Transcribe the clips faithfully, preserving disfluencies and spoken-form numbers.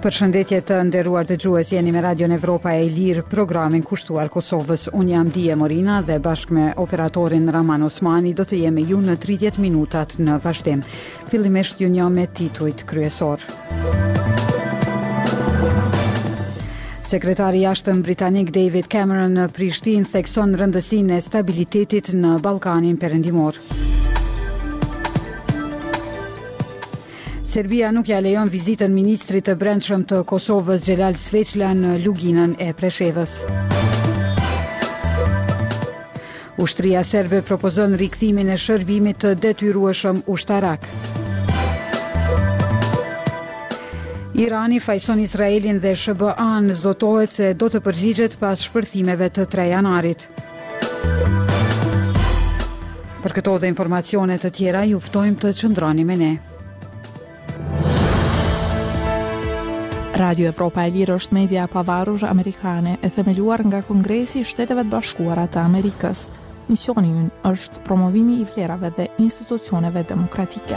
Përshëndetje të nderuar dëgjues, jeni me Radion Evropa e Lirë, programin kushtuar Kosovës. Unë jam Dije Morina dhe bashkë me operatorin Raman Osmani do të jemi ju në tridhjetë minutat në vazhdim. Fillimisht ju njoh me titujt kryesor. Sekretari i jashtëm britanik David Cameron në Prishtinë thekson rëndësinë e stabilitetit në Ballkanin Perëndimor. Serbia nuk ja lejon vizitën ministrit të brendshëm të Kosovës Xhelal Sveçla në luginën e Preshevës. Ushtria serbe propozon rikthimin e shërbimit të detyrueshëm ushtarak. Irani fajson Izraelin dhe S B A-n, zotohet se do të përgjigjet pas shpërthimeve të tre janarit. Për këto dhe informacione të tjera ju ftojmë të qëndroni me ne. Radio Evropa e Lirë është media e pavarur amerikane e themeluar nga Kongresi i Shteteve të Bashkuara të Amerikës. Misioni i ynë është promovimi i vlerave dhe institucioneve demokratike.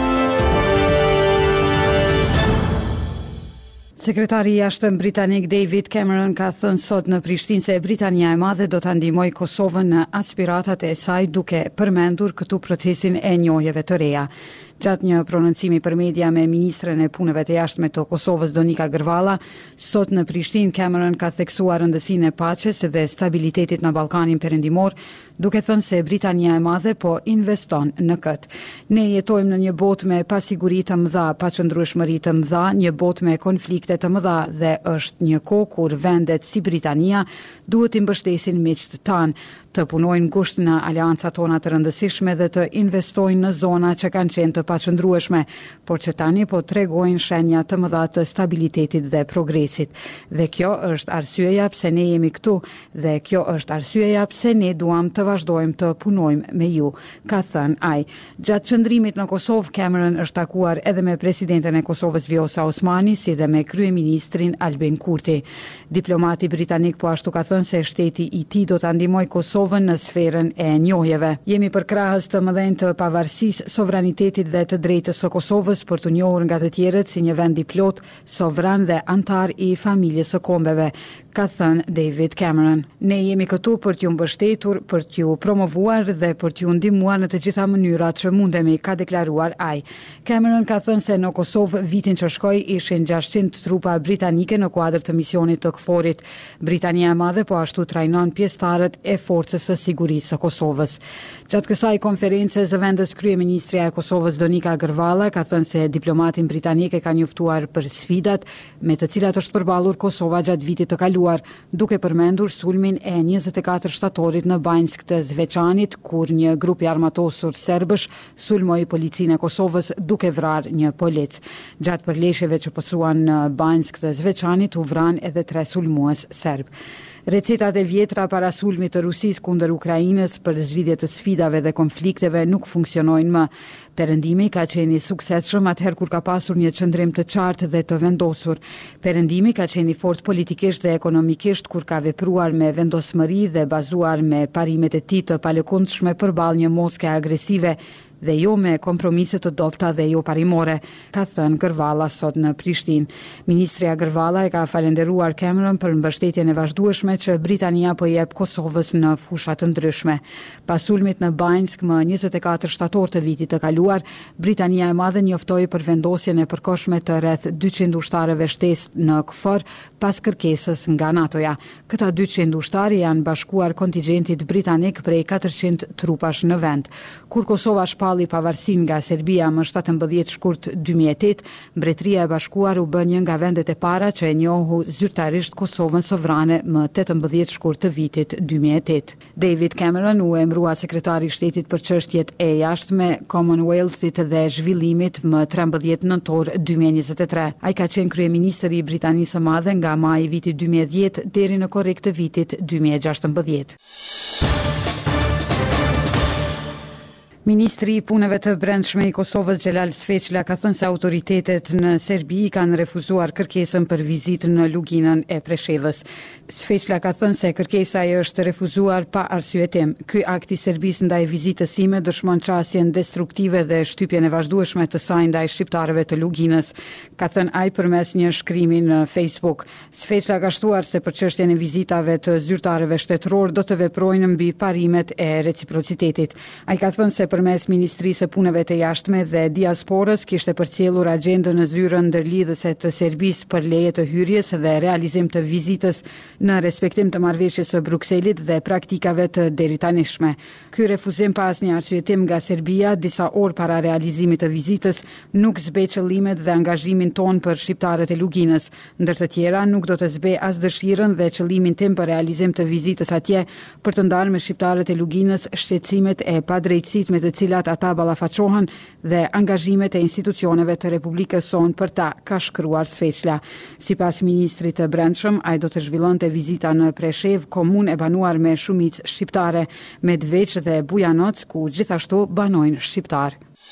Sekretari i jashtëm britanik David Cameron ka thënë sot në Prishtinë se Britania e Madhe do ta ndihmojë Kosovën në aspiratat e saj, duke përmendur këtu procesin e njohjeve të reja. Gjatë një prononcimi për media me ministren e punëve të jashtme të Kosovës Donika Gërvalla, sot në Prishtinë Cameron ka theksuar rëndësinë e paqes dhe stabilitetit në Ballkanin Perëndimor, duke thënë se Britania e Madhe po investon në këtë. Ne jetojmë në një botë me pasiguri të mëdha, paqëndrueshmëri të mëdha, një botë me konflikte të mëdha dhe është një kohë kur vendet si Britania duhet të mbështesin miqtë tanë, të punojnë ngushtë në aleancat tona të rëndësishme dhe të investojnë në zona që kanë qenë të paqëndrueshme, por që tani po tregojnë shenja të mëdha të stabilitetit dhe progresit. Dhe kjo është arsyeja pse ne jemi këtu dhe kjo është arsyeja pse ne duam të vazhdojmë të punojmë me ju, ka thënë ai. Gjatë qëndrimit në Kosovë, Cameron është takuar edhe me presidenten e Kosovës Vjosa Osmani, si dhe me kryeministrin Albin Kurti. Diplomati britanik po ashtu ka thënë se shteti i tij do ta ndihmojë Kosovën në sferën e njohjeve. Jemi përkrahës të mëdhenj të pavarësisë, sovranitetit dhe të drejtës së Kosovës për të njohur nga të tjerët si një vend i plot, sovran dhe antar i familjes së kombeve, ka thënë David Cameron. Ne jemi këtu për t'ju mbështetur, për t'ju promovuar dhe për t'ju ndihmuar në të gjitha mënyrat që mundemi, ka deklaruar ai. Cameron ka thënë se në Kosovë vitin që shkoi ishin gjashtëqind trupa britanike në kuadër të misionit të KFOR-it. Britania e Madhe po ashtu trajnon pjesëtarët e forcës së sigurisë së Kosovës. Gjatë kësaj konference zëvendës kryeministrja e Kosovës Donika Gërvalla ka thënë se diplomatin britanik e ka njoftuar për sfidat me të cilat është përballur Kosova gjatë vitit të kaluar, duke përmendur sulmin e njëzet e katër shtatorit në Banjsk të Zveçanit, kur një grup i armatosur serbësh sulmoi policinë e Kosovës duke vrarë një polic. Gjatë përleshjeve që pësuan në Banjsk të Zveçanit u vran edhe tre sulmues serb. Recetat e vjetra para sulmit të Rusisë kundër Ukrainës për zgjidhje të sfidave dhe konflikteve nuk funksionojnë më. Perëndimi ka qenë i suksesshëm atëherë kur ka pasur një qëndrim të qartë dhe të vendosur. Perëndimi ka qenë i fortë politikisht dhe ekonomikisht kur ka vepruar me vendosmëri dhe bazuar me parimet e tij të palëkundshme përballë një Moske agresive dhe jo me kompromise të dobta dhe jo parimore, ka thënë Gërvalla sot në Prishtinë. Ministria Gërvalla e ka falenderuar Cameron për mbështetjen e vazhdueshme që Britania po jep Kosovës në fusha të ndryshme. Pas sulmit në Banjsk më njëzet e katër shtator të vitit të kaluar, Britania e Madhe njoftoi për vendosjen e përkohshme të rreth dyqind ushtarëve shtesë në KFOR pas kërkesës nga NATO-ja. Këta dyqind ushtarë janë bashkuar kontingjentit britanik prej katërqind trupash në vend. Kur Kosova shpalli pavarësinë nga Serbia më shtatëmbëdhjetë shkurt dy mijë e tetë, Mbretëria e Bashkuar u bë një nga vendet e para që e njohu zyrtarisht Kosovën sovrane më tetëmbëdhjetë shkurt të vitit dy mijë e tetë. David Cameron u emërua sekretari i shtetit për çështjet e jashtme, Commonwealthit dhe zhvillimit më trembëdhjetë nëntor dy mijë e njëzet e tre. Ai ka qenë kryeministri i Britanisë së Madhe nga maji i vitit dy mijë e dhjetë deri në korrik të vitit dy mijë e gjashtëmbëdhjetë. Ministri i punëve të brendshme i Kosovës Xhelal Sveçla ka thënë se autoritetet në Serbi kanë refuzuar kërkesën për vizitën në luginën e Preshevës. Sveçla ka thënë se kërkesa e është refuzuar pa arsyetim. Ky akt i Serbisë ndaj vizitës sime dëshmon çësjen destruktive dhe shtypjen e vazhdueshme të saj ndaj shqiptarëve të luginës, ka thënë ai përmes një shkrimi në Facebook. Sveçla ka shtuar se për çështjen e vizitave të zyrtarëve shtetëror do të veprojnë mbi parimet e reciprocitetit. Ai ka thënë se përmes Ministrisë së Punëve të Jashtme dhe Diasporës kishte përcjellur agjendën në zyrën ndërlidhëse të Serbisë për leje të hyrjes dhe realizim të vizitës në respektim të marrëveshjes së Brukselit dhe praktikave të deritanishme. Ky refuzim pa asnjë arsyetim nga Serbia disa orë para realizimit të vizitës nuk zbe qëllimet dhe angazhimin ton për shqiptarët e luginës, ndër të tjera nuk do të zbe as dëshirën dhe qëllimin tim për realizim të vizitës atje për të ndarë me shqiptarët e luginës shqetësimet e padrejtësisë me të cilat ata ballafaqohen dhe angazhimet e institucioneve të Republikës sonë për ta, ka shkruar Sveçla. Sipas ministrit të Brendshëm, ai do të zhvillonte vizita në Preshev, komunë e banuar me shumicë shqiptare, Medveç dhe Bujanoc, ku gjithashtu banojnë shqiptar.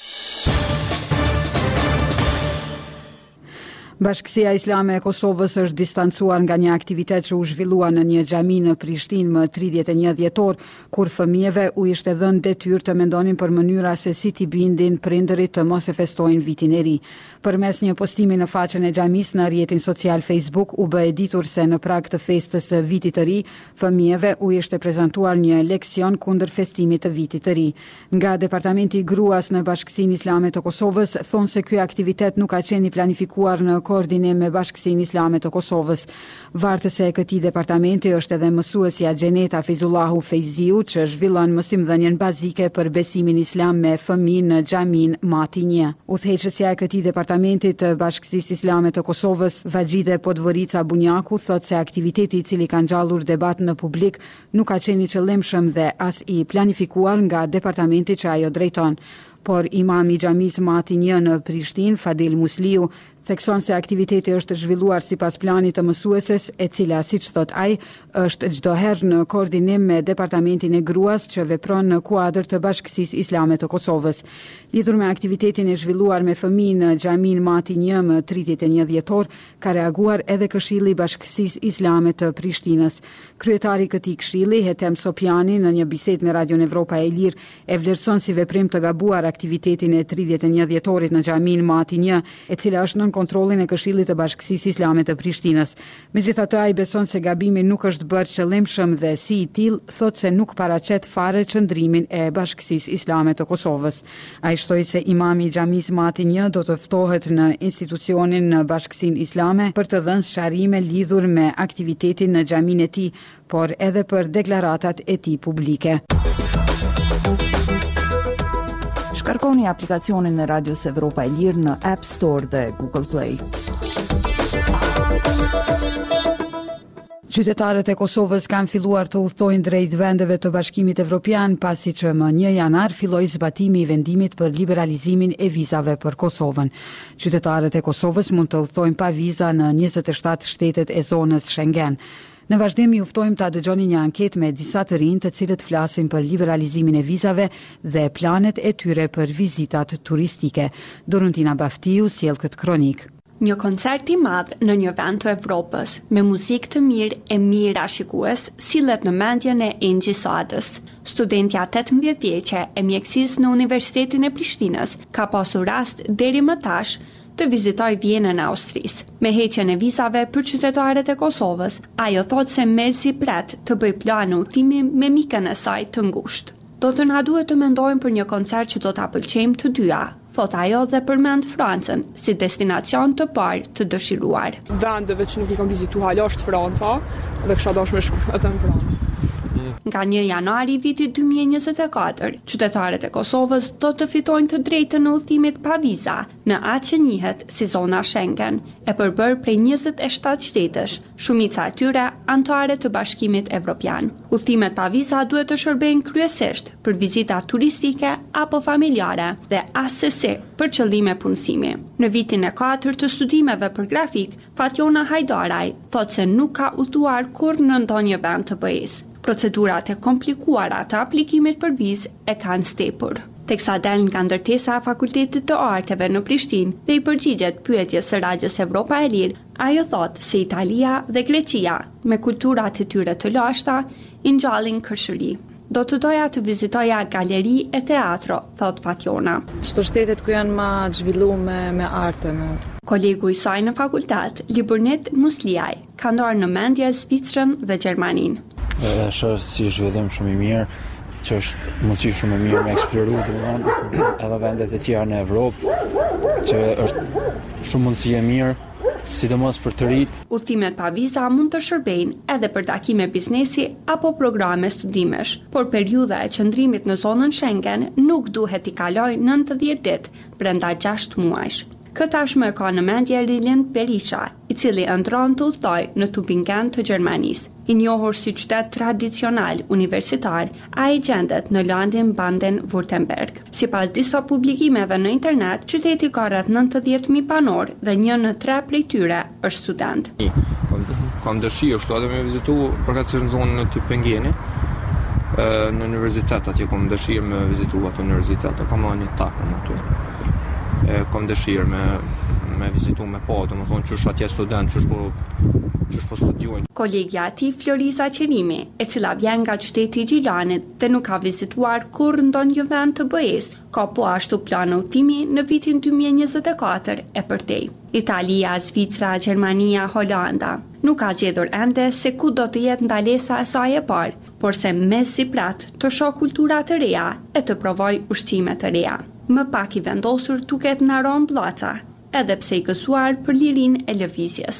Bashkësia Islame e Kosovës është distancuar nga një aktivitet që u zhvillua në një xhami në Prishtinë më tridhjetë e një dhjetor, kur fëmijëve u ishte dhënë detyrë të mendonin për mënyra se si t'i bindin prindërit të mos e festojnë vitin e ri. Përmes një postimi në faqen e xhamisë në rrjetin social Facebook u bë e ditur se në prag të festës së vitit të ri, fëmijëve u ishte prezantuar një leksion kundër festimit të vitit të ri. Nga Departamenti i Gruas në Bashkësinë Islame të Kosovës thonë se ky aktivitet nuk ka qenë i planifikuar në koordinim me Bashkësinë Islame të Kosovës. Vartëse e këtij departamenti është edhe mësuesja Xheneta Fizullahu Fejziu, që zhvillon mësimdhënien bazike për besimin islam me fëmijë në xhamin Mati një. Udhëheqësja e këtij departamenti të Bashkësisë Islame të Kosovës, Vajxhide Podvorica Bunjaku, thotë se aktiviteti i cili ka ngjallur debat në publik nuk ka qenë i qëllimshëm dhe as i planifikuar nga departamenti që ajo drejton. Por imami i xhamisë Mati një në Prishtinë, Fadil Musliu, thekson se aktiviteti është zhvilluar sipas planit të mësueses, e cila, siç thot ai, është çdo herë në koordinim me Departamentin e Gruas që vepron në kuadër të Bashkësisë Islame të Kosovës. Lidhur me aktivitetin e zhvilluar me fëmijë në xhamin Mati një më tridhjetë e një dhjetor, ka reaguar edhe Këshilli i Bashkësisë Islame të Prishtinës. Kryetari i këtij këshilli, Hetem Sopjani, në një bisedë me Radion Evropa e Lirë, e vlerëson si veprim të gabuar aktivitetin e tridhjetë e një dhjetorit në xhamin Mati një, e cila është nën kontrollin e Këshillit të Bashkësisë Islame të Prishtinës. Megjithatë, ai beson se gabimi nuk është bërë qëllimshëm dhe si i tillë thotë se nuk paraqet fare qëndrimin e Bashkësisë Islame të Kosovës. Ai shtoi se imami i xhamisë Mati një do të ftohet në institucionin në Bashkësinë Islame për të dhënë sharrime lidhur me aktivitetin në xhamin e tij, por edhe për deklaratat e tij publike. Shkarkoni aplikacionin e Radios Evropa e Lirë në App Store dhe Google Play. Qytetarët e Kosovës kanë filluar të udhtojnë drejt vendeve të Bashkimit Evropian pasi që më një janar filloi zbatimi i vendimit për liberalizimin e vizave për Kosovën. Qytetarët e Kosovës mund të udhtojnë pa viza në njëzet e shtatë shtetet e zonës Schengen. Në vazhdim ju ftojmë ta dëgjoni një anketë me disa të rinj të cilët flasin për liberalizimin e vizave dhe planet e tyre për vizitat turistike. Doruntina Baftiu sjell këtë kronik. Një koncert i madh në një vend të Evropës, me muzikë të mirë e mira shikues, sillet në mendjen e Engji Sadës. Studentja tetëmbëdhjetë vjeçe e mjekësisë në Universitetin e Prishtinës ka pasur rast deri më tash të vizitoj Vjenën e Austrisë. Me heqjen e vizave për qytetarët e Kosovës, ajo thotë se mezi pret të bëj plan udhimi me mikën e saj të ngushtë. Do të na duhet të mendojmë për një koncert që do ta pëlqejmë të dyja, thot ajo dhe përmend Francën si destinacion të parë të dëshiruar. Vendeve që nuk i kam vizituar hala është Franca dhe kisha dashur me shku edhe në Francë. Nga një janari vitit dy mijë e njëzet e katër, qytetarët e Kosovës do të fitojnë të drejtën në udhimit pa viza në atë që njihet si zona Schengen, e përbër prej njëzet e shtatë shtetesh, shumica e tyre anëtare të Bashkimit Evropian. Udhimet pa viza duhet të shërbejnë kryesisht për vizita turistike apo familjare dhe asesi për qëllime punësimi. Në vitin e katër të studimeve për grafik, Fatjona Hajdaraj thotë se nuk ka udhëtuar kurrë në ndonjë vend të B E-s. Procedurat e komplikuara të aplikimit për vizë e kanë stepur. teksa del nga ndërtesa e Fakultetit të Arteve në Prishtinë dhe i përgjigjet pyetjes së Radios Evropa e Lirë, ajo thotë se Italia dhe Greqia, me kulturat e tyre të lashta, i ngjallin kërshëri. Do të doja të vizitoja galeri e teatro, thot Fatjona. Çdo shtetet ku janë më zhvilluar me me arte, me Kolegu i saj në fakultet, Liburnit Musliaj, ka ndarë në mendje Zvicrën dhe Gjermaninë. Është si zhvillim shumë i mirë, që është mundësi shumë e mirë me eksploru domethënë edhe vendet e tjera në Evropë, që është shumë mundësi e mirë, sidomos për të rit. Udhëtimet pa viza mund të shërbejnë edhe për takime biznesi apo programe studimesh, por periudha e qëndrimit në zonën Schengen nuk duhet i kalojë nëntëdhjetë ditë brenda gjashtë muajsh. Këtë tashmë e ka në mendje Rilend Berisha, i cili ëndron të udhtoj në Tübingen të Gjermanisë. I njohur si qytet tradicional universitar, ai gjendet në landin Baden-Württemberg. Sipas disa publikimeve në internet, qyteti ka rreth nëntëdhjetë mijë banor dhe një në tre prej tyre është student. Kam dëshirë shto edhe me vizitu përkatësisht në zonën e Tübingeni, në universitet atje kam dëshirë me vizitu atë universitet, kam marrë një takë në aty. Kam dëshirë me me vizitu me pa, do më thonë që është atje student, që është po, që është po studiojnë. Kolegja ati Floriza Qerimi, e cila vjen nga qyteti i Gjilanit dhe nuk ka vizituar kur ndonjë vend të B E-s, ka po ashtu plan udhëtimi në vitin dy mijë e njëzet e katër e përtej. Italia, Zvicra, Gjermania, Holanda. Nuk ka zgjedhur ende se ku do të jetë ndalesa e saj e parë, por se mes si prat të shoh kultura të reja e të provoj ushqime të reja. Më pak i vendosur tuket në Ron Plaza, edhe pse i gëzuar për lirinë e lëvizjes.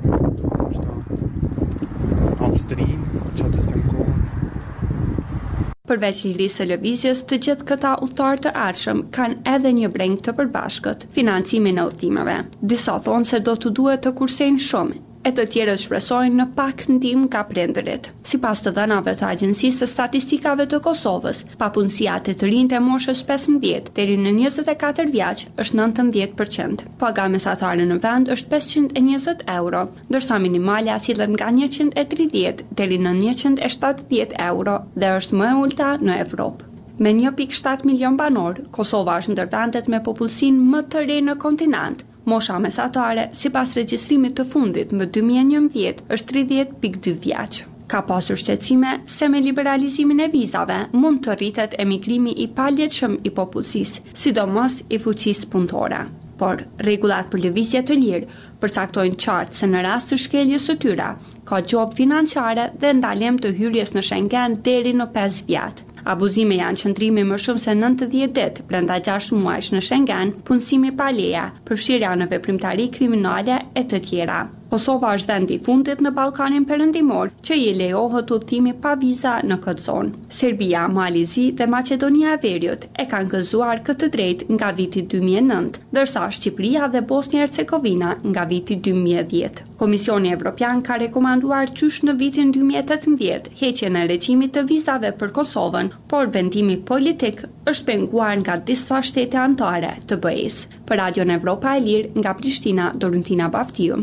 Përveç lirisë së lëvizjes, të gjithë këta udhëtar të ardhshëm kanë edhe një breng të përbashkët, financimin e udhëtimeve. Disa thonë se do të duhet të kursejnë shumë, e të tjerët shpresojnë në pak ndihmë nga prindërit. Sipas të dhënave të Agjencisë së Statistikave të Kosovës, papunësia të të rinj të moshës pesëmbëdhjetë deri në njëzet e katër vjeç është nëntëmbëdhjetë përqind. Paga mesatare në vend është pesëqind e njëzet euro, ndërsa minimale sillet nga njëqind e tridhjetë deri në njëqind e shtatëdhjetë euro dhe është më e ulta në Evropë. Me një pikë shtatë milion banor, Kosova është ndër vendet me popullsinë më të re në kontinent. Mosha mesatare, sipas regjistrimit të fundit më dy mijë e njëmbëdhjetë, është tridhjetë pikë dy vjeç. Ka pasur shqetësime se me liberalizimin e vizave mund të rritet emigrimi i paletshëm i popullsisë, sidomos i fuqisë punëtore. Por rregullat për lëvizje të lirë përcaktojnë qartë se në rast të shkeljes së tyre ka gjop financiare dhe ndalim të hyrjes në Schengen deri në pesë vjet. Abuzime janë qëndrimi më shumë se nëntëdhjetë ditë brenda gjashtë muajsh në Schengen, punësimi pa leje, përfshirja në veprimtari kriminale e të tjera. Kosova është vendi i fundit në Ballkanin Perëndimor që i lejohet udhëtimi pa viza në këtë zonë. Serbia, Malizi dhe Maqedonia e Veriut e kanë gëzuar këtë drejtë nga viti dy mijë e nëntë, ndërsa Shqipëria dhe Bosnia e Hercegovina nga viti dy mijë e dhjetë. Komisioni Evropian ka rekomanduar qysh në vitin dy mijë e tetëmbëdhjetë heqjen e regjimit të vizave për Kosovën, por vendimi politik është penguar nga disa shtete anëtare të B E-s. Për Radion Evropa e Lirë nga Prishtina, Dorintina Baftiu.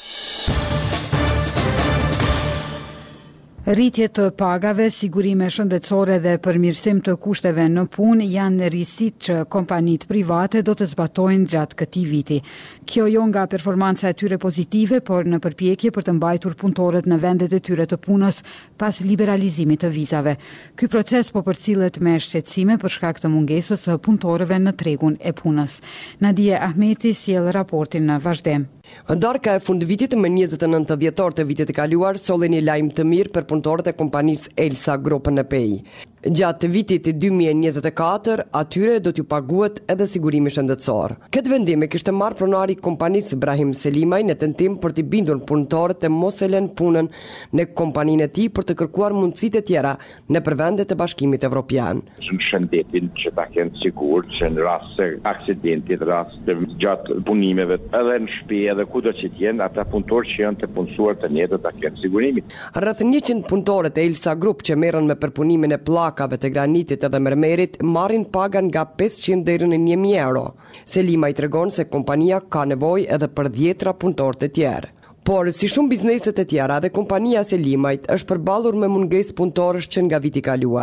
Rritje të pagave, sigurime shëndetësore dhe përmirësim të kushteve në punë janë risitë që kompanitë private do të zbatojnë gjatë këtij viti. Kjo jo nga performanca e tyre pozitive, por në përpjekje për të mbajtur punëtorët në vendet e tyre të punës pas liberalizimit të vizave. Ky proces po përcillet me shqetësime për shkak të mungesës së punëtorëve në tregun e punës. Nadia Ahmeti sjell raportin në vazhdim. Darka e fundvitit më njëzet e nëntë dhjetor të vitit të kaluar solli një lajm të mirë për punëtorët e kompanisë Elsa Group në Pej. Gjatë vitit dy mijë e njëzet e katër, atyre do t'ju paguhet edhe sigurimi shëndetësor. Këtë vendim e kishte marrë pronari i kompanisë Ibrahim Selimaj në tentim për t'i bindur punëtorët të mos e lënë punën në kompaninë e tij për të kërkuar mundësitë e tjera nëpër vendet e Bashkimit Evropian. Shëndetin që ta kenë sigurt që në rast se aksidentit, rast të gjatë punimeve, edhe në shtëpi edhe kudo që t'jenë, ata punëtorë që janë të punësuar të ne do ta kenë sigurimin. Rreth njëqind punëtorët e Elsa Group që merren me përpunimin e pllakave të granitit edhe mermerit marrin paga nga pesëqind deri në një mijë euro. Selima i tregon se kompania ka nevojë edhe për dhjetra punëtorë të tjerë. Por, si shumë bizneset e tjera, dhe kompania Selimajt është përballur me mungesë punëtorësh që nga viti kaluar.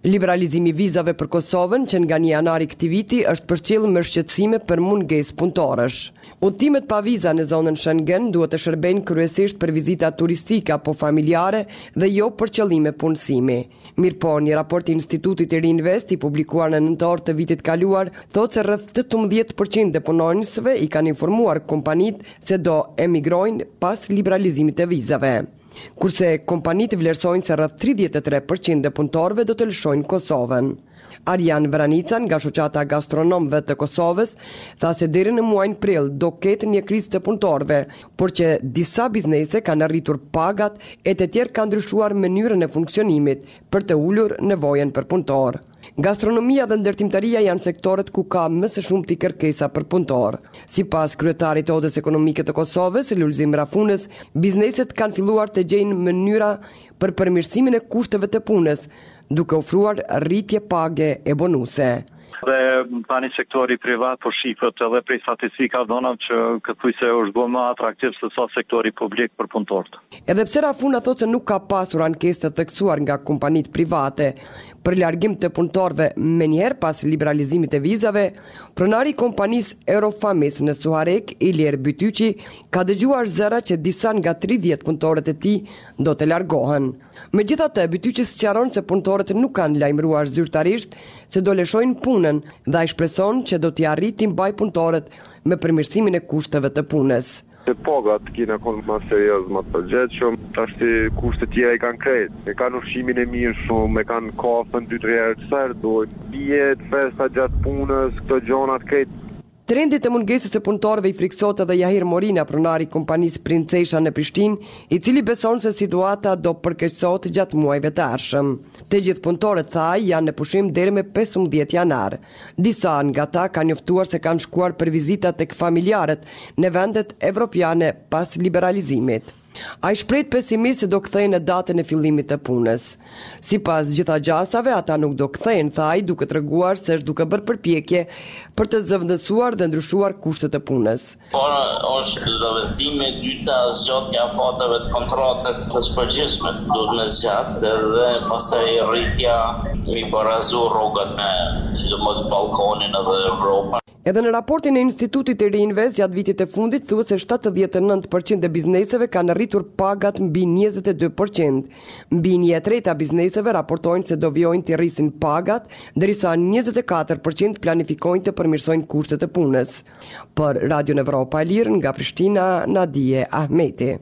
Liberalizimi i vizave për Kosovën, që nga një janar i këtij viti është përcjellur me shqetësime për mungesë punëtorësh. Udhëtimet pa viza në zonën Schengen duhet të shërbejnë kryesisht për vizita turistike apo familjare dhe jo për qëllime punësimi. Mirpo, një raport i Institutit i Reinvest i publikuar në nëntor të vitit kaluar thotë se rreth tetëmbëdhjetë përqind të punonjësve i kanë informuar kompanitë se do emigrojnë pas liberalizimit të vizave. Kurse kompanitë vlerësojnë se rreth tridhjetë e tre përqind të punëtorëve do të lëshojnë Kosovën. Arjan Vranica nga shoqata gastronomëve të Kosovës tha se deri në muajin prill do ketë një krizë të punëtorëve, por që disa biznese kanë arritur pagat e të tjerë kanë ndryshuar mënyrën e funksionimit për të ulur nevojën për punëtor. Gastronomia dhe ndërtimtaria janë sektorët ku ka më së shumti kërkesa për punëtor. Sipas kryetarit të Odës Ekonomike të Kosovës, Lulzim Rafunës, bizneset kanë filluar të gjejnë mënyra për përmirësimin e kushteve të punës, duke ofruar rritje page e bonuse. Dhe tani sektori privat po shifët edhe prej statistika donat që këthuajse është bërë më atraktiv se sa sektori publik për punëtorët. Edhe pse Rafuna thotë se nuk ka pasur ankesë të theksuar nga kompanitë private për largim të punëtorëve menjëherë pas liberalizimit të vizave, pronari i kompanisë Eurofamis në Suharek, Ilir Bytyqi, ka dëgjuar zëra që disa nga tridhjetë punëtorët e tij do të largohen. Megjithatë, Bytyqi sqaron se punëtorët nuk kanë lajmëruar zyrtarisht se do lëshojnë punën dhe ai shpreson që do t'i arrijë mbaj punëtorët me përmirësimin e kushteve të punës. Se pagat kina konë ma serios, ma të përgjithshëm, tashti kushtet tjera i kanë krejt. E kanë ushqimin e mirë shumë, e kanë kafën dy tre herë sërë, dojnë pijet, festa gjatë punës, këto gjonat krejt. Trendit të mungesës së punëtorëve i friksot edhe Jahir Morina, pronari i kompanisë Princesha në Prishtinë, i cili beson se situata do përkeqësohet gjatë muajve të ardhshëm. Të gjithë punëtorët thaj janë në pushim deri me pesëmbëdhjetë janar. Disa nga ta kanë njoftuar se kanë shkuar për vizita tek familjarët në vendet evropiane pas liberalizimit. A i shprejt pesimist se do kthejnë në datën e fillimit të punës. Sipas gjitha gjasave, ata nuk do kthejnë, thaj, duke treguar se është duke bërë përpjekje për të zëvendësuar dhe ndryshuar kushtet e punës. Por është zëvendësimi i dyta zgjatja e fatave të kontratave të përgjithshme duhet me zgjat dhe pastaj rritja i barazu rrogat me sidomos Ballkanin edhe Evropën. Edhe në raportin e Institutit të Reinvest gjatë vitit të fundit thuhet se shtatëdhjetë e nëntë përqind e bizneseve kanë rritur pagat mbi njëzet e dy përqind. Mbi një e treta bizneseve raportojnë se do vjojnë të rrisin pagat, ndërsa njëzet e katër përqind planifikojnë të përmirësojnë kushtet e punës. Për Radio Evropa e Lirë nga Prishtina, Nadije Ahmeti.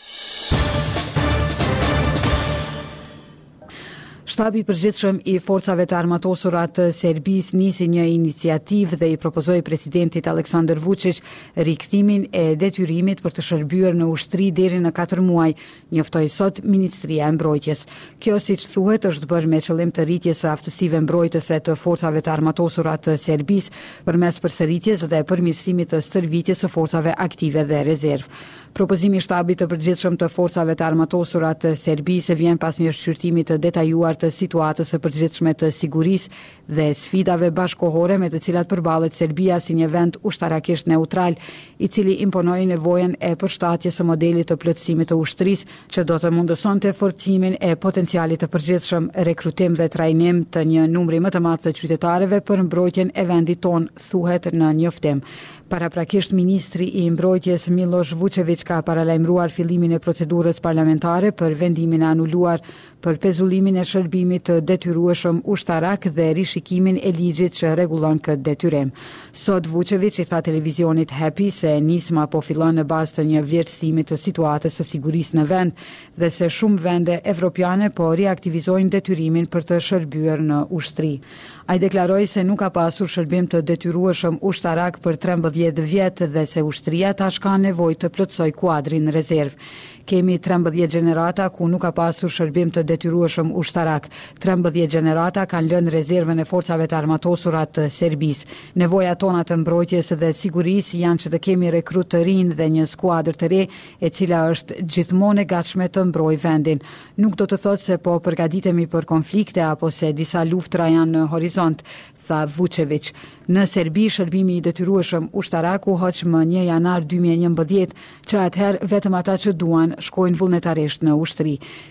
Shtabi i përgjithshëm i forcave të armatosura të Serbisë nisi një iniciativë dhe i propozoi presidentit Aleksandar Vučić rikthimin e detyrimit për të shërbyer në ushtri deri në katër muaj, njoftoi sot Ministria e Mbrojtjes. Kjo, siç thuhet, është bërë me qëllim të rritjes së aftësive mbrojtëse të forcave të armatosura të Serbisë përmes përsëritjes dhe përmirësimit të stërvitjes së forcave aktive dhe rezervë. Propozimi i shtabit të përgjithshëm të forcave të armatosura të Serbisë vjen pas një shqyrtimi të detajuar të situatës së përgjithshme të sigurisë dhe sfidave bashkëkohore me të cilat përballet Serbia si një vend ushtarakisht neutral, i cili imponoi nevojën e përshtatjes së modelit të plotësimit të ushtrisë, që do të mundësonte forcimin e potencialit të përgjithshëm, rekrutim dhe trajnim të një numri më të madh të qytetarëve për mbrojtjen e vendit ton, thuhet në njoftim. Paraprakisht, ministri i mbrojtjes Miloš Vučević ka paralajmëruar fillimin e procedurës parlamentare për vendimin e anuluar për pezullimin e shërbimit të detyrueshëm ushtarak dhe rishikimin e ligjit që rregullon këtë detyrim. Sot Vučević i tha televizionit Happy se nisma po fillon në bazë të një vlerësimi të situatës së sigurisë në vend dhe se shumë vende evropiane po riaktivizojnë detyrimin për të shërbyer në ushtri. Ai deklaroi se nuk ka pasur shërbim të detyrueshëm ushtarak për trembëdhjetë vjet dhe se ushtria tash ka nevojë të plotësoj kuadrin rezerv. Kemi trembëdhjetë gjenerata ku nuk ka pasur shërbim të detyrueshëm ushtarak. trembëdhjetë gjenerata kanë lënë rezervën e forcave të armatosura të Serbisë. Nevojat tona të mbrojtjes dhe sigurisë janë që të kemi rekrut të rinj dhe një skuadër të re, e cila është gjithmonë e gatshme të mbrojë vendin. Nuk do të thotë se po përgatitemi për konflikte apo se disa luftra janë në horizont, tha Vučević. Në Serbi, shërbimi i detyrueshëm ushtarak u hoq më një janar dy mijë e njëmbëdhjetë, që atëherë vetëm ata që duan shkojnë vullnetarisht në ushtri.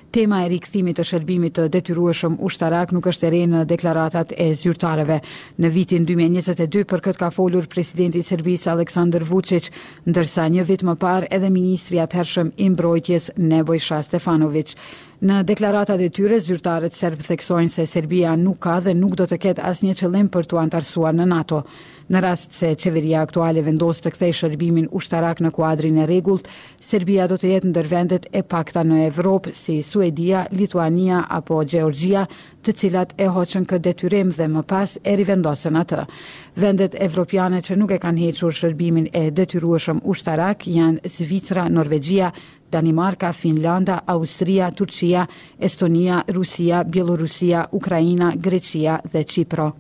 Tema e rikthimit të shërbimit të detyrueshëm ushtarak nuk është e re në deklaratat e zyrtarëve. Në vitin dy mijë e njëzet e dy për këtë ka folur presidenti i Serbisë Aleksandar Vučić, ndërsa një vit më parë edhe ministri i atëhershëm i mbrojtjes Nebojša Stefanović. Në deklaratat e tyre, zyrtarët serb theksojnë se Serbia nuk ka dhe nuk do të ketë asnjë qëllim për t'u antarësuar në NATO. Në rast se qeveria aktuale vendos të kthejë shërbimin ushtarak në kuadrin e rregullt, Serbia do të jetë ndër vendet e pakta në Evropë si Suedia, Lituania apo Gjeorgjia, të cilat e hoqën këtë detyrim dhe më pas e rivendosën atë. Vendet evropiane që nuk e kanë hequr shërbimin e detyrueshëm ushtarak janë Zvicra, Norvegjia, Danimarka, Finlanda, Austria, Turqia, Estonia, Rusia, Bielorusia, Ukraina, Greqia dhe Çipro.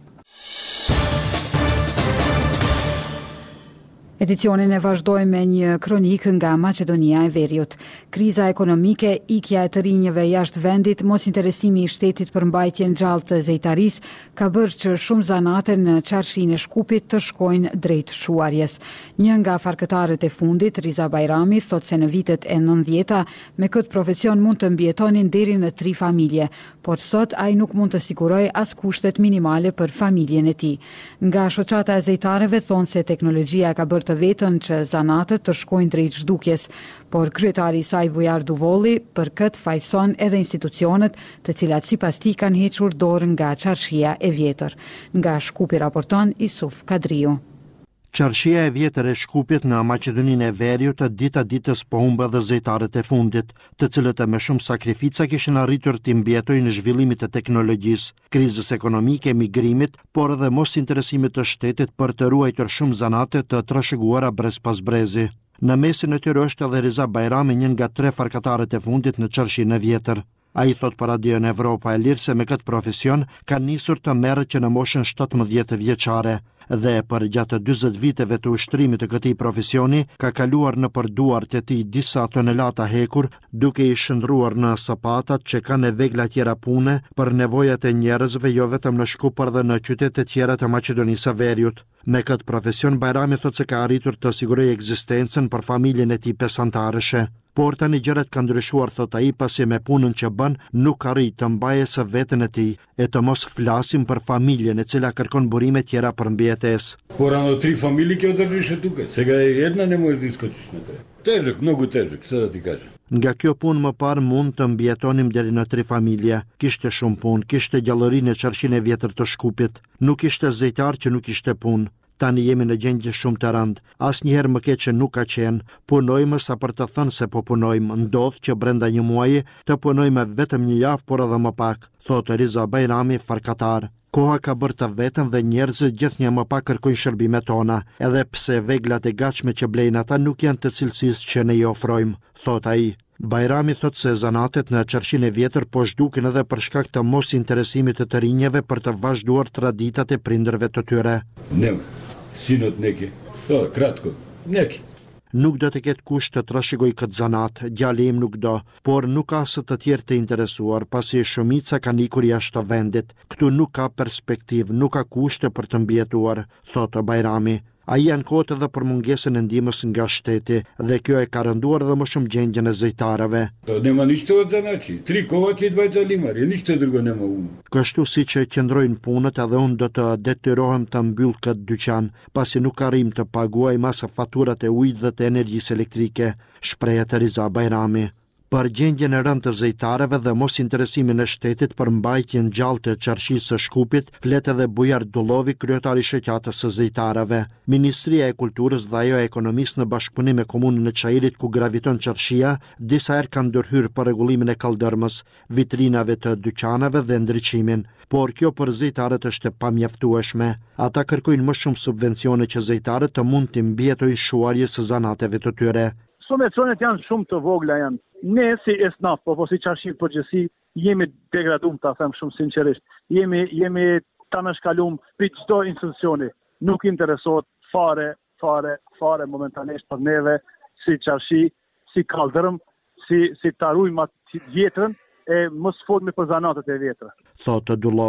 Edicionin e vazhdojmë me një kronik nga Maqedonia e Veriut. Kriza ekonomike, ikja e të rinjëve jashtë vendit, mos interesimi i shtetit për mbajtjen gjallë të zejtarisë ka bërë që shumë zanate në qarshinë e Shkupit të shkojnë drejt shuarjes. Një nga farkëtarët e fundit, Riza Bajrami, thot se në vitet e nëntëdhjeta me këtë profesion mund të mbjetonin deri në tri familje, por sot ai nuk mund të sigurojë as kushtet minimale për familjen e tij. Nga shoqata e zejtarëve thonë se teknologjia ka bërë të vetën që zanatët të shkojnë drejt zhdukjes, por kryetari i saj Bujar Duvolli për këtë fajson edhe institucionet të cilat sipas tij kanë hequr dorë nga qarshia e vjetër. Nga Shkupi raporton Isuf Kadriu. Qarshia e vjetër e Shkupit në Maqedoninë e Veriut dita ditës po humba dhe zejtarët e fundit, të cilët e me shumë sakrifica kishin arritur të mbjetojnë në zhvillimit të teknologjisë, krizës ekonomike, migrimit, por edhe mos interesimit të shtetit për të ruajtur shumë zanate të trashëguara brez pas brezi. Në mesin e tyre është edhe Riza Bajrami, një nga tre farkatarët e fundit në qarshinë e vjetër. A i thot për Radion Evropa e Lirë se me këtë profesion ka nisur të merret që në moshën shtatëmbëdhjetë vjeçare dhe për gjatë dyzet viteve të ushtrimit të këtij profesioni ka kaluar në përduart e tij disa tonelata hekur, duke i shndruar në sapatat që kanë vegla tjera pune për nevojat e njerëzve jo vetëm në Shkup por edhe në qytete tjera të Maqedonisë së Veriut. Me këtë profesion Bajrami thot se ka arritur të sigurojë ekzistencën për familjen e tij pesantarëshe. Por tani gjërat kanë ndryshuar, thot ai, pasi me punën që bën nuk arrit të mbajë së veten e tij, e të mos flasim për familjen e cila kërkon burime tjera për mbijetesë. Por ano tri familje kjo të rrishe tuke, se ga jedna ne možeš diskutiš na to. Težak, mnogo težak, sada ti kažem. Nga kjo punë më parë mund të mbjetonim deri në tri familje. Kishte shumë punë, kishte gjallërinë e qarshinë e vjetër të Shkupit, nuk ishte zejtar që nuk ishte punë. Tani jemi në gjendje shumë të rëndë. Asnjëherë më keq që nuk ka qenë. Punojmë sa për të thënë se po punojmë. Ndodh që brenda një muaji të punojmë vetëm një javë, por edhe më pak, thotë Riza Bajrami, farkatar. Koha ka bërë të vetën dhe njerëzit gjithnjë më pak kërkojnë shërbimet tona, edhe pse veglat e gatshme që blejnë ata nuk janë të cilësisë që ne i ofrojmë, thotë ai. Bajrami thot se zanatet në qarshinë e vjetër po zhduken edhe për shkak të mos interesimit të të rinjeve për të vazhduar traditat e prindërve të tyre. Nema, sinot neki, o, kratko, neki. Nuk do të ketë kusht të trashëgoj këtë zanat, djali im nuk do, por nuk ka së të tjerë të interesuar, pasi shumica kanë ikur jashtë vendit. Këtu nuk ka perspektiv, nuk ka kushte për të mbjetuar, thotë Bajrami. Ai janë kohët edhe për mungesën e ndihmës nga shteti dhe kjo e ka rënduar edhe më shumë gjendjen e zejtarëve. To nema ništa od zanači, tri kovači i dvajta limari, ništa drugo nema unë. Kështu si që qëndrojnë punët edhe unë do të detyrohem të mbyll këtë dyqan, pasi nuk arrim të paguaj masa faturat e ujit dhe të energjisë elektrike, shprehet Riza Bajrami. Për gjendjen e rëndë të zejtarëve dhe mos interesimin e shtetit për mbajtjen gjallë të qarshisë së Shkupit, flet edhe Bujar Dullovi, kryetari i shoqatës së zejtarëve. Ministria e Kulturës dhe ajo e Ekonomisë në bashkëpunim me komunën e Çajirit ku graviton qarshia, disa herë kanë ndërhyrë për rregullimin e kaldërmës, vitrinave të dyqaneve dhe ndriçimin, por kjo për zejtarët është e pamjaftueshme. Ata kërkojnë më shumë subvencione që zejtarët të mund të mbjetojnë shuarjes së zanateve të tyre. Subvencionet janë shumë të vogla janë. Ne si esnaf, po si qarshi përgjithësi, jemi degradum, ta them shumë sinqerisht. Jemi jemi ta nënshkalum për çdo institucioni. Nuk interesohet fare, fare, fare momentanisht për neve si qarshi, si kaldërm, si si ta ruajmë atë vjetrën e mos folmi për zanatet e vjetra. Thotë Dullovi.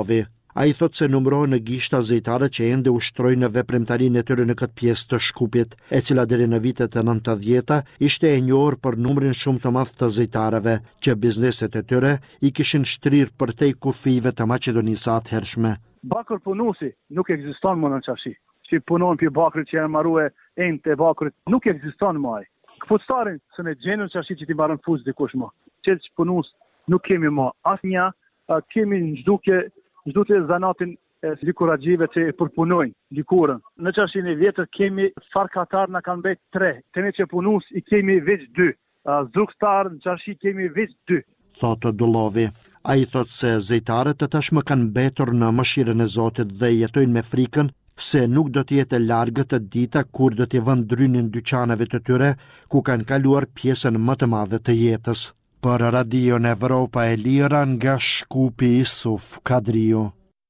A i thot se numërohen në gishta zejtare që ende ushtrojnë në veprimtarinë e tyre në këtë pjesë të Shkupit, e cila deri në vitet e nëntëdhjeta ishte e njohur për numrin shumë të madh të zejtareve, që bizneset e tyre i kishin shtrirë përtej kufive të Maqedonisë atëhershme. Bakër punuesi nuk ekziston më në qashi. Që punon për bakrit që janë marrue ente e bakrit, nuk ekziston më ai. Këpuctarin se në gjenën qashi që ti marrën fuz dikush më. Qelë që punus nuk kemi më asnja, kemi në zhduke Zhdute zanatin e likuragjive që e përpunojnë likurën. Në qashin e vjetër kemi farkatar në kanë bejt tre. Tene që punus i kemi veç dy. Zdukstar në qashi kemi veç dy. Thotë Dullovi. A i thotë se zejtarët të tashmë kanë betur në mëshirën e Zotit dhe jetojnë me frikën se nuk do të jetë largët të dita kur do të vënë drynin dyqaneve të tyre ku kanë kaluar pjesën më të madhe të jetës. Për Radion Evropa e Lira nga Shkupi Isuf Kadriu.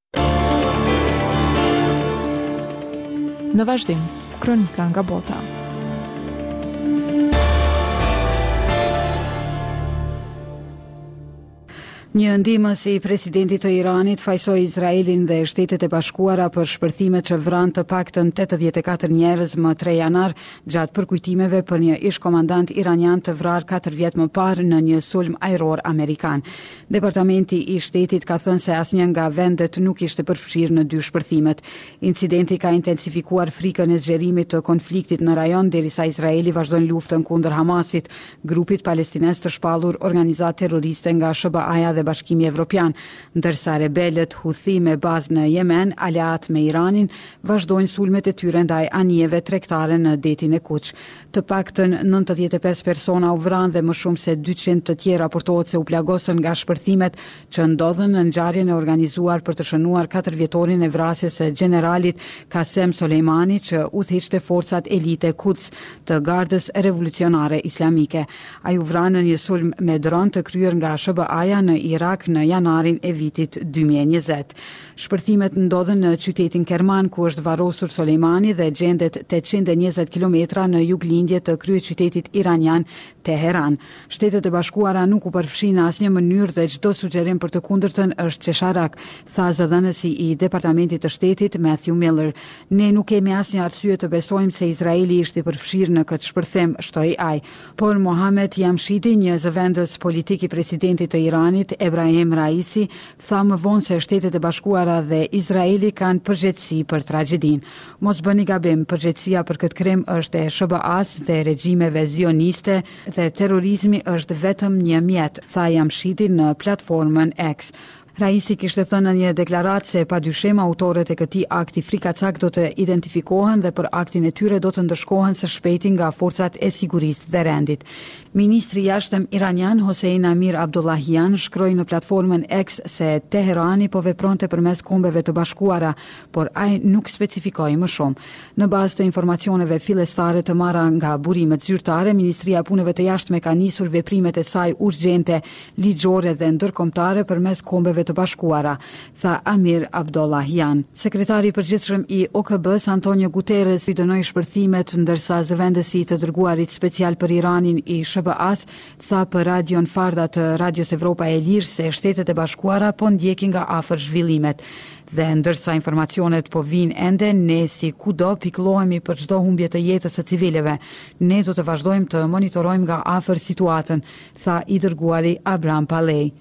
Në vazhdim, kronika nga bota. Një ndihmës i presidentit të Iranit fajsoi Izraelin dhe Shtetet e Bashkuara për shpërthimet që vranë të paktën tetëdhjetë e katër njerëz më tre janar gjatë përkujtimeve për një ish komandant iranian të vrarë katër vjet më parë në një sulm ajror amerikan. Departamenti i Shtetit ka thënë se asnjë nga vendet nuk ishte përfshirë në dy shpërthimet. Incidenti ka intensifikuar frikën e zgjerimit të konfliktit në rajon derisa Izraeli vazhdon luftën kundër Hamasit, grupit palestinez të shpallur organizatë terroriste nga S B A-ja dhe Bashkimi Evropian, ndërsa rebelët Houthi me bazë në Yemen, aleat me Iranin, vazhdojnë sulmet e tyre ndaj anijeve tregtare në detin e Kuç. Të paktën nëntëdhjetë e pesë persona u vranë dhe më shumë se dyqind të tjerë raportohet se u plagosën nga shpërthimet që ndodhen në ngjarjen e organizuar për të shënuar katër vjetorin e vrasjes së generalit Qasem Soleimani që udhëhiqte forcat elite Quds të Gardës Revolucionare Islamike. Ai u vran në një sulm me dron të kryer nga S B A-ja në Irak në janarin e vitit dy mijë e njëzet. Shpërthimet ndodhen në qytetin Kerman ku është varrosur Soleimani dhe gjendet tetëqind e njëzet kilometra në juglindje të kryeqytetit iranian Teheran. Shtetet e Bashkuara nuk u përfshin në asnjë mënyrë dhe çdo sugjerim për të kundërtën është qesharak, tha zëdhënësi i Departamentit të Shtetit Matthew Miller. Ne nuk kemi asnjë arsye të besojmë se Izraeli ishte përfshirë në këtë shpërthim, shtoi ai. Por Mohamed Jamshidi, një zëvendës politik i presidentit të Iranit Ebrahim Raisi, tha më vonë se Shtetet e Bashkuara dhe Izraeli kanë përgjegjësi për tragjedin. Mos bëni gabim, përgjegjësia për këtë krim është e S B A-s dhe regjimeve zioniste dhe terrorizmi është vetëm një mjet, tha Jamshidi në platformën X. Raisi kishte thënë në një deklaratë se padyshim autorët e këtij akti frikacak do të identifikohen dhe për aktin e tyre do të ndëshkohen së shpejti nga forcat e sigurisë dhe rendit. Ministri i jashtëm iranian Hossein Amir Abdullahian shkroi në platformën X se Teherani po vepronte përmes kombeve të bashkuara, por ai nuk specifikoi më shumë. Në bazë të informacioneve fillestare të marra nga burimet zyrtare, Ministria e Punëve të Jashtme ka nisur veprimet e saj urgjente, ligjore dhe ndërkombëtare përmes kombeve të Bashkuara, tha Amir Abdullahian. Sekretari i përgjithshëm i O K B-s Antonio Guterres i dënoi shpërthimet, ndërsa zëvendësi i të dërguarit special për Iranin i S B A-s tha për radion Farda të Radios Evropa e Lirë se Shtetet e Bashkuara po ndjekin nga afër zhvillimet. Dhe ndërsa informacionet po vinë ende, ne si kudo pikëllohemi për çdo humbje të jetës së civileve. Ne do të vazhdojmë të monitorojmë nga afër situatën, tha i dërguari Abraham Palej.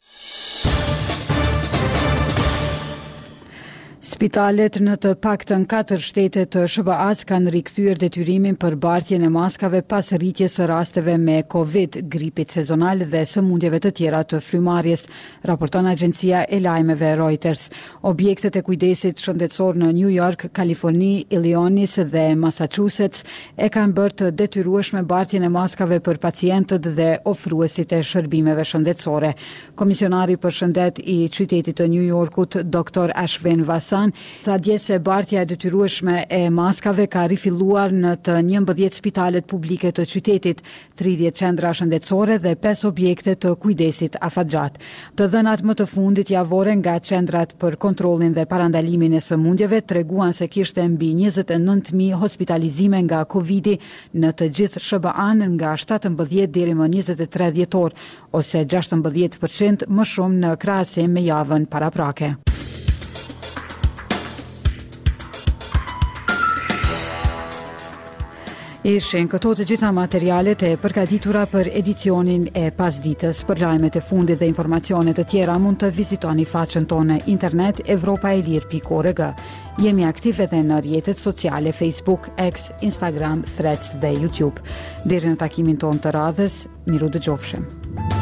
Spitalet në të paktën katër shtete të S B A-s kanë rikthyer detyrimin për bartjen e maskave pas rritjes së rasteve me Covid, gripit sezonal dhe sëmundjeve të tjera të frymarrjes, raporton agjencia e lajmeve Reuters. Objektet e kujdesit shëndetësor në New York, Kaliforni, Illinois dhe Massachusetts e kanë bërë të detyrueshme bartjen e maskave për pacientët dhe ofruesit e shërbimeve shëndetësore. Komisionari për shëndet i qytetit të New Yorkut, doktor Ashvin Vasan, tha dje se bartja e detyrueshme e maskave ka rifilluar në të njëmbëdhjetë spitalet publike të qytetit, tridhjetë qendra shëndetësore dhe pesë objekte të kujdesit afatgjat. Të dhënat më të fundit javore nga qendrat për kontrollin dhe parandalimin e sëmundjeve treguan se kishte mbi njëzet e nëntë mijë hospitalizime nga Covidi në të gjithë S B A-n nga shtatëmbëdhjetë deri më njëzet e tre dhjetor, ose gjashtëmbëdhjetë përqind më shumë në krahasim me javën paraprake. Ishin këto të gjitha materialet e përgatitura për edicionin e pasditës. Për lajmet e fundit dhe informacione të tjera mund të vizitoni faqen tonë internet europa e lirë pikë org. Jemi aktiv edhe në rrjetet sociale Facebook, X, Instagram, Threads dhe YouTube. Deri në takimin tonë të radhës, miru dëgjofshim.